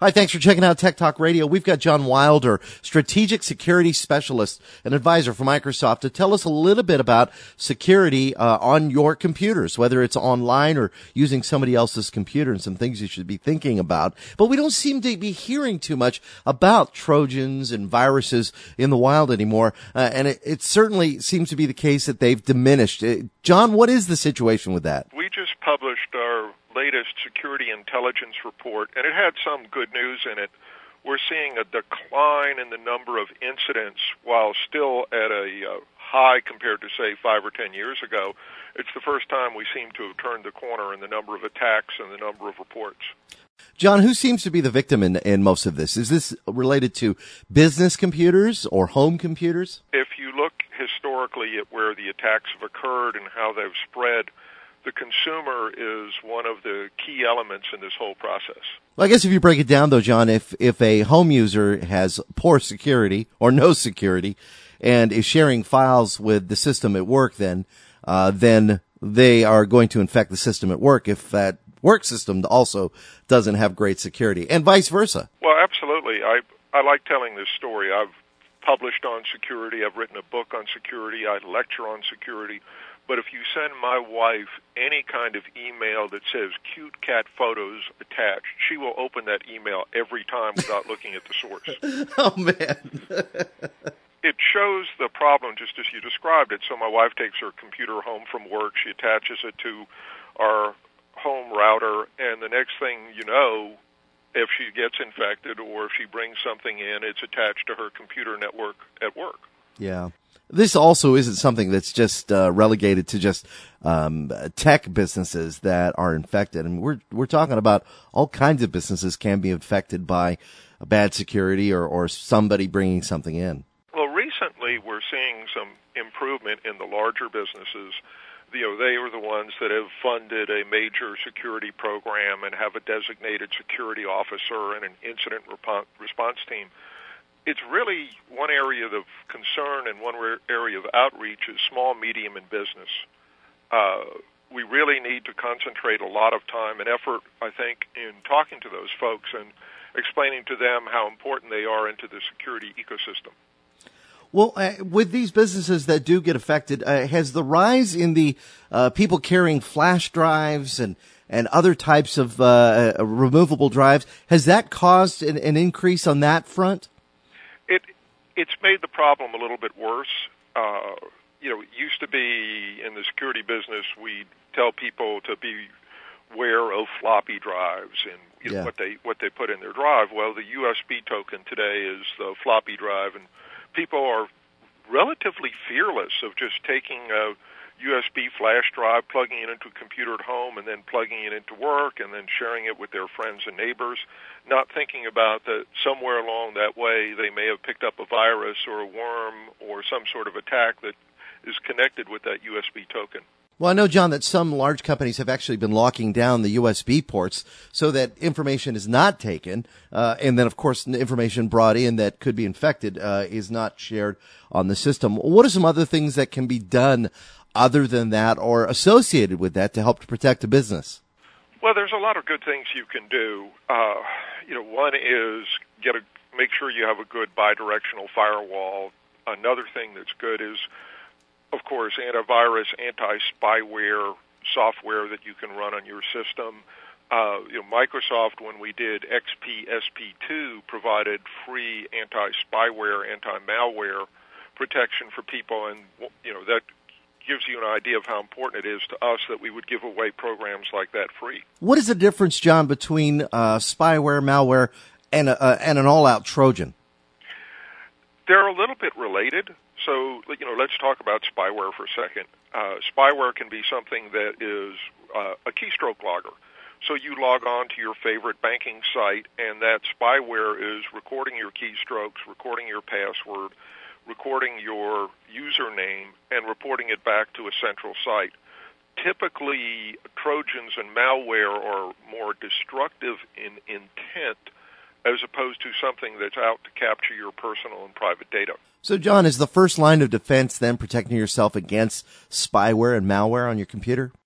Hi, thanks for checking out Tech Talk Radio. We've got John Wilder, Strategic Security Specialist and Advisor for Microsoft, to tell us a little bit about security on your computers, whether it's online or using somebody else's computer, and some things you should be thinking about. But we don't seem to be hearing too much about Trojans and viruses in the wild anymore, and it certainly seems to be the case that they've diminished. John, what is the situation with that? We just published our latest security intelligence report, and it had some good news in it. We're seeing a decline in the number of incidents while still at a high compared to, say, 5 or 10 years ago. It's the first time we seem to have turned the corner in the number of attacks and the number of reports. John, who seems to be the victim in most of this? Is this related to business computers or home computers? If you look historically at where the attacks have occurred and how they've spread, the consumer is one of the key elements in this whole process. Well, I guess if you break it down, though, John, if a home user has poor security or no security and is sharing files with the system at work, then they are going to infect the system at work if that work system also doesn't have great security, and vice versa. Well, absolutely. I like telling this story. I've published on security. I've written a book on security. I lecture on security. But if you send my wife any kind of email that says cute cat photos attached, she will open that email every time without looking at the source. Oh, man. It shows the problem just as you described it. So my wife takes her computer home from work. She attaches it to our home router, and the next thing you know, if she gets infected or if she brings something in, it's attached to her computer network at work. Yeah. This also isn't something that's just relegated to just tech businesses that are infected. I mean, we're talking about all kinds of businesses can be infected by bad security or somebody bringing something in. Well, recently we're seeing some improvement in the larger businesses. They are the ones that have funded a major security program and have a designated security officer and an incident response team. It's really one area of concern and one area of outreach is small, medium, and business. We really need to concentrate a lot of time and effort, I think, in talking to those folks and explaining to them how important they are into the security ecosystem. Well, with these businesses that do get affected, has the rise in the people carrying flash drives and other types of removable drives, has that caused an increase on that front? It's made the problem a little bit worse. It used to be in the security business, we'd tell people to be aware of floppy drives and what they put in their drive. Well, the USB token today is the floppy drive, and people are relatively fearless of just taking a USB flash drive, plugging it into a computer at home, and then plugging it into work, and then sharing it with their friends and neighbors, not thinking about that somewhere along that way they may have picked up a virus or a worm or some sort of attack that is connected with that USB token. Well, I know, John, that some large companies have actually been locking down the USB ports so that information is not taken, and then, of course, the information brought in that could be infected is not shared on the system. What are some other things that can be done other than that or associated with that to help to protect a business? Well, there's a lot of good things you can do. One is make sure you have a good bidirectional firewall. Another thing that's good is, of course, antivirus, anti-spyware software that you can run on your system. Microsoft, when we did XP SP2, provided free anti-spyware, anti-malware protection for people, and that gives you an idea of how important it is to us that we would give away programs like that free. What is the difference, John, between spyware, malware, and an all-out Trojan? They're a little bit related. So, let's talk about spyware for a second. Spyware can be something that is a keystroke logger. So you log on to your favorite banking site, and that spyware is recording your keystrokes, recording your password, recording your username, and reporting it back to a central site. Typically, Trojans and malware are more destructive in intent as opposed to something that's out to capture your personal and private data. So, John, is the first line of defense then protecting yourself against spyware and malware on your computer?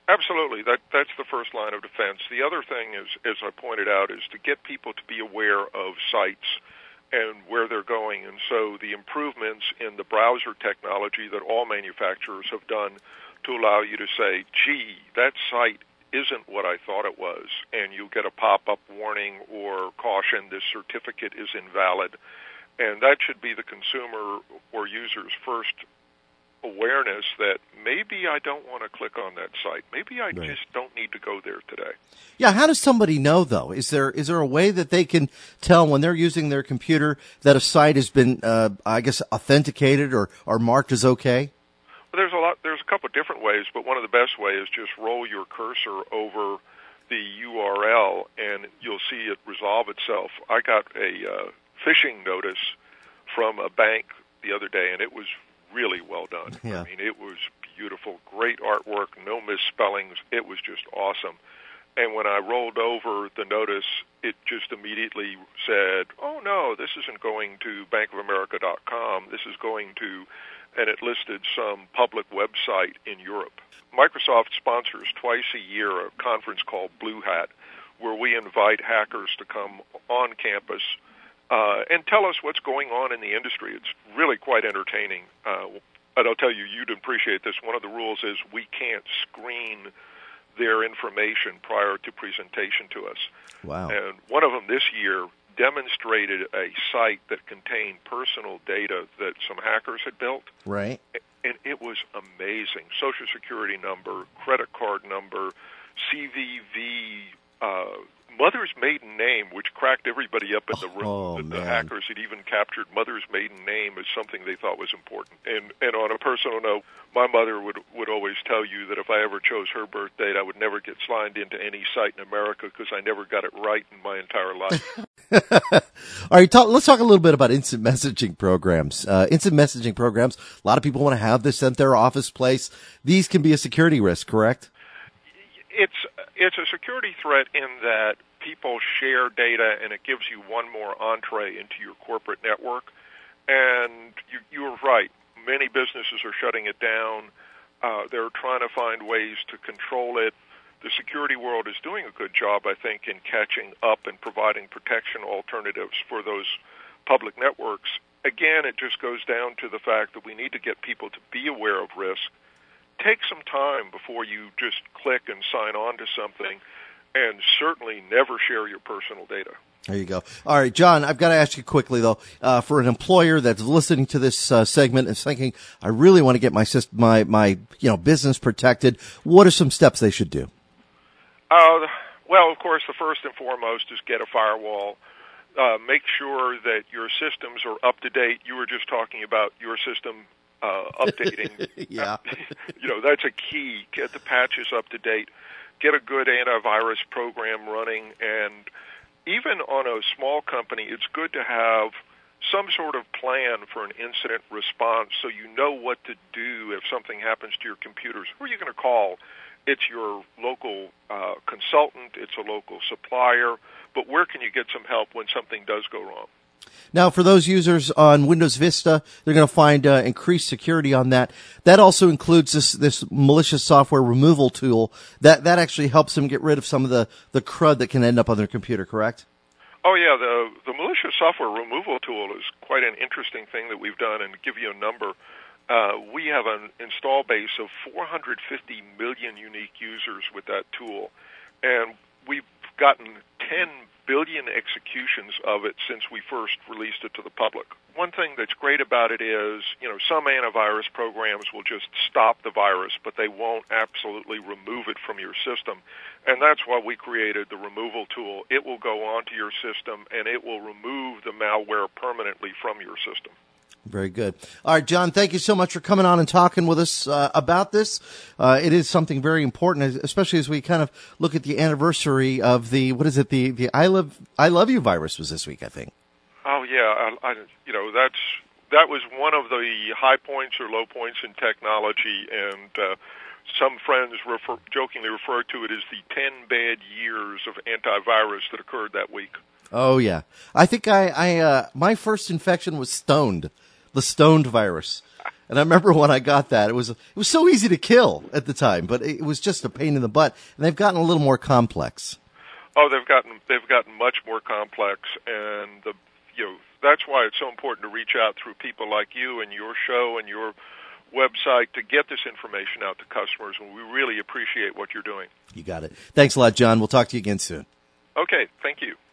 Absolutely. That's the first line of defense. The other thing is, as I pointed out, is to get people to be aware of sites and where they're going. And so the improvements in the browser technology that all manufacturers have done to allow you to say, gee, that site isn't what I thought it was, and you get a pop-up warning or caution, this certificate is invalid. And that should be the consumer or user's first awareness that maybe I don't want to click on that site. Maybe I just don't need to go there today. Yeah, how does somebody know, though? Is there a way that they can tell when they're using their computer that a site has been, authenticated or marked as okay? Well, there's a couple of different ways, but one of the best ways is just roll your cursor over the URL, and you'll see it resolve itself. I got a phishing notice from a bank the other day, and it was really well done. Yeah. I mean, it was beautiful, great artwork, no misspellings. It was just awesome. And when I rolled over the notice, it just immediately said, oh, no, this isn't going to bankofamerica.com. This is going to, and it listed some public website in Europe. Microsoft sponsors twice a year a conference called Blue Hat, where we invite hackers to come on campus and tell us what's going on in the industry. It's really quite entertaining. And I'll tell you, you'd appreciate this. One of the rules is we can't screen their information prior to presentation to us. Wow. And one of them this year demonstrated a site that contained personal data that some hackers had built. Right. And it was amazing. Social security number, credit card number, CVV, mother's maiden name, which cracked everybody up in the room. Oh, the man. hackers had even captured mother's maiden name as something they thought was important. And on a personal note, my mother would always tell you that if I ever chose her birth date, I would never get signed into any site in America because I never got it right in my entire life. All right, let's talk a little bit about instant messaging programs. Instant messaging programs, a lot of people want to have this at their office place. These can be a security risk, correct? It's a security threat in that people share data, and it gives you one more entree into your corporate network. And you're right. Many businesses are shutting it down. They're trying to find ways to control it. The security world is doing a good job, I think, in catching up and providing protection alternatives for those public networks. Again, it just goes down to the fact that we need to get people to be aware of risk. Take some time before you just click and sign on to something, and certainly never share your personal data. There you go. All right, John, I've got to ask you quickly, though, for an employer that's listening to this segment and thinking, I really want to get my business protected, what are some steps they should do? Well, of course, the first and foremost is get a firewall. Make sure that your systems are up to date. You were just talking about your system updating. Yeah. That's a key. Get the patches up to date. Get a good antivirus program running. And even on a small company, it's good to have some sort of plan for an incident response so you know what to do if something happens to your computers. Who are you going to call? It's your local consultant. It's a local supplier. But where can you get some help when something does go wrong? Now, for those users on Windows Vista, they're going to find increased security on that. That also includes this malicious software removal tool that actually helps them get rid of some of the crud that can end up on their computer, correct? Oh, yeah. The malicious software removal tool is quite an interesting thing that we've done. And to give you a number, we have an install base of 450 million unique users with that tool. And we've gotten 10 billion executions of it since we first released it to the public. One thing that's great about it is, some antivirus programs will just stop the virus, but they won't absolutely remove it from your system. And that's why we created the removal tool. It will go onto your system, and it will remove the malware permanently from your system. Very good. All right, John, thank you so much for coming on and talking with us about this. It is something very important, especially as we kind of look at the anniversary of the I Love You virus was this week, I think. Oh, yeah. That was one of the high points or low points in technology, and some friends jokingly refer to it as the 10 bad years of antivirus that occurred that week. Oh, yeah. I think my first infection was the stoned virus. And I remember when I got that, it was so easy to kill at the time, but it was just a pain in the butt. And they've gotten a little more complex. Oh, they've gotten much more complex, and that's why it's so important to reach out through people like you and your show and your website to get this information out to customers, and we really appreciate what you're doing. You got it. Thanks a lot, John. We'll talk to you again soon. Okay, thank you.